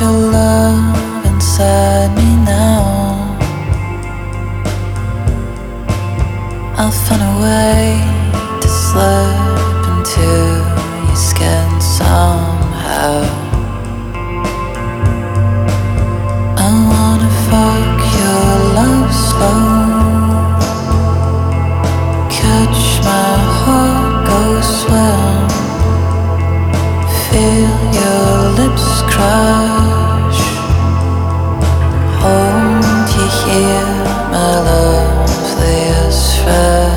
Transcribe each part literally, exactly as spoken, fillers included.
your love inside me now. I'll find a way to slip into your skin somehow. I wanna fuck your love slow, catch my heart go swim, feel your lips crush, hold you here, my loveliest friend.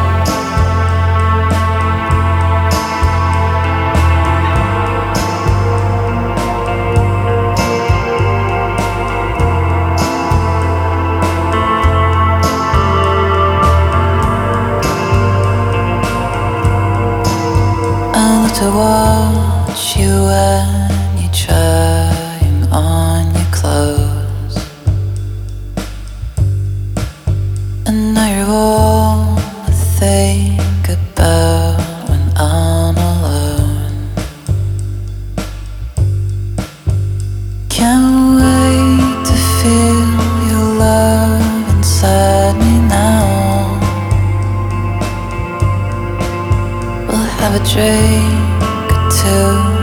To watch you when you're trying on your clothes, and now you're all I think about when I'm alone. Can't wait to feel your love inside me now. We'll have a drink or two